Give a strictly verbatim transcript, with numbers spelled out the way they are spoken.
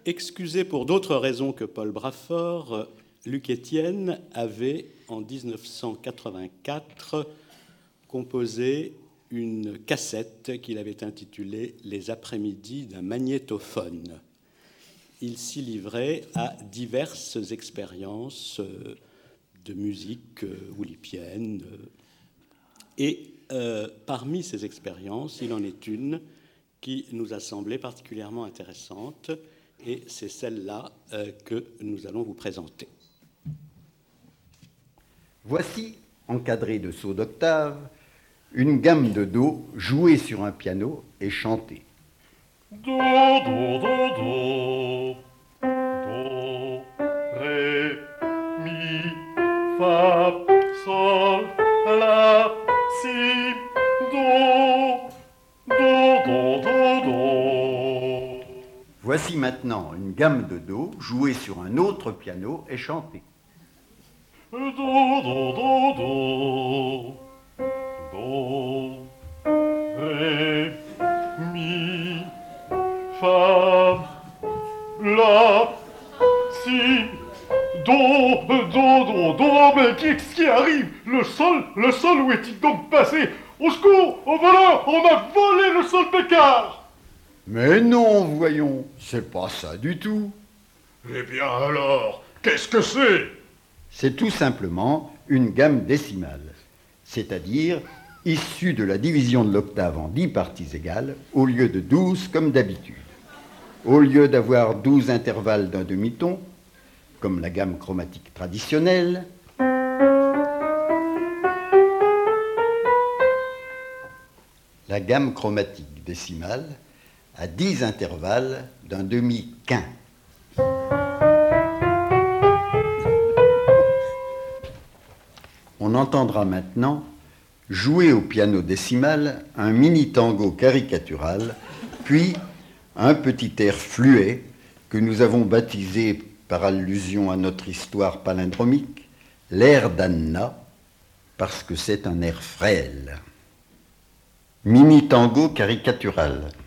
excusé pour d'autres raisons que Paul Brafort, Luc Etienne avait, en dix-neuf cent quatre-vingt-quatre, composé une cassette qu'il avait intitulée « Les après-midi d'un magnétophone ». Il s'y livrait à diverses expériences de musique oulipienne. Et euh, parmi ces expériences, il en est une qui nous a semblé particulièrement intéressante, et c'est celle-là euh, que nous allons vous présenter. Voici, encadrée de sauts d'octave, une gamme de Do jouée sur un piano et chantée. Do, do, do, do, do, ré, mi, fa, sol, la, si, do, do, do, do, do. Voici maintenant une gamme de Do jouée sur un autre piano et chantée. Do, do, do, do, do, ré, mi, fa, la, si, do, do, do, do, mais qu'est-ce qui arrive? Le sol, le sol, où est-il donc passé? Au secours, au voleur, on a volé le sol Pécard! Mais non, voyons, c'est pas ça du tout. Eh bien alors, qu'est-ce que c'est? C'est tout simplement une gamme décimale, c'est-à-dire issue de la division de l'octave en dix parties égales, au lieu de douze comme d'habitude. Au lieu d'avoir douze intervalles d'un demi-ton, comme la gamme chromatique traditionnelle, la gamme chromatique décimale a dix intervalles d'un demi-quint. On entendra maintenant jouer au piano décimal un mini-tango caricatural, puis un petit air fluet que nous avons baptisé, par allusion à notre histoire palindromique, l'air d'Anna, parce que c'est un air frêle. Mini-tango caricatural.